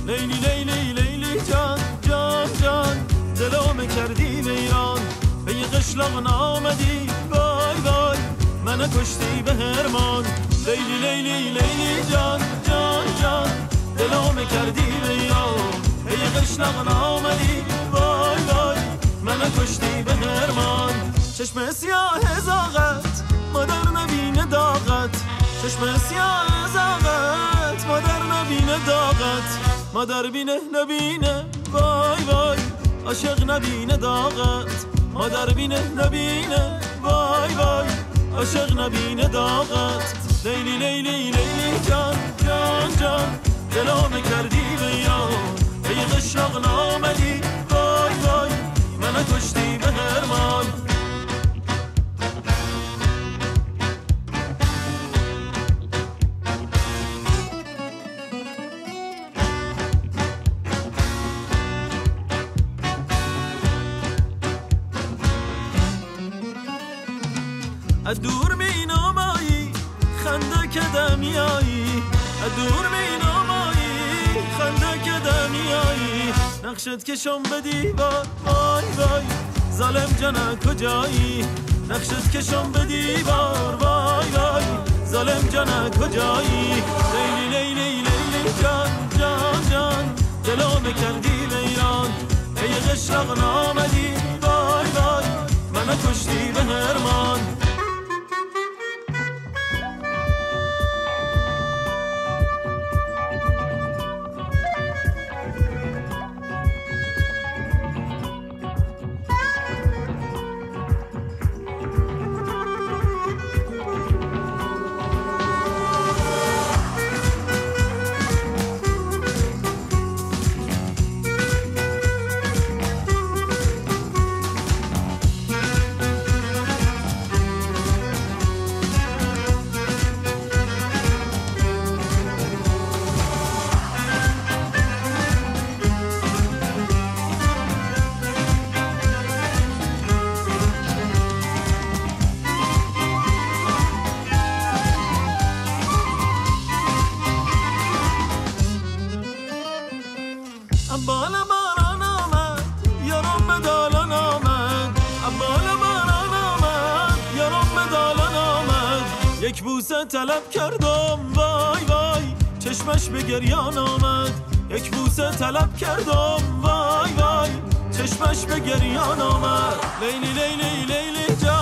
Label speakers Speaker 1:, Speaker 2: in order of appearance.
Speaker 1: لیلی لیلی لیلی جان جان جان دلم کردی ویران به یه قشلاق نامدی وای وای من کشتی به هرمان لیلی لیلی لیلی جان جان جان دلم کردی ویران به یه قشلاق نامدی وای وای من کشتی به هرمان چشم سیاه زاغت مادر نبینه داغت چشم سیاه زاغت مادر نبینه داغت مادر بینه نبینه وای وای عاشق نبینه داغت مادر بینه نبینه وای وای عاشق نبینه داغت لیلی لیلی لیلی جان جان جان دلم کردی ویران به یه قشلاق نامدی وای وای من کشتی به هرمان از دور می نامایی خنده که دمیایی از دور می نامایی خنده که دمیایی نقشت کشم به دیوار وای وای ظالم جانه کجایی نقشت کشم به دیوار وای وای ظالم جانه کجایی لیلی لیلی لیلی جان جان جان دلم کردی ویران ای قشلاق نامدی وای وای من کشتی به هرمان بال باران آمد یارم به دالان آمد بال باران آمد یارم به دالان آمد یک بوسه طلب کردم وای وای چشمش به گریان آمد یک بوسه طلب کردم وای وای چشمش به گریان آمد لیلی لیلی لیلی جان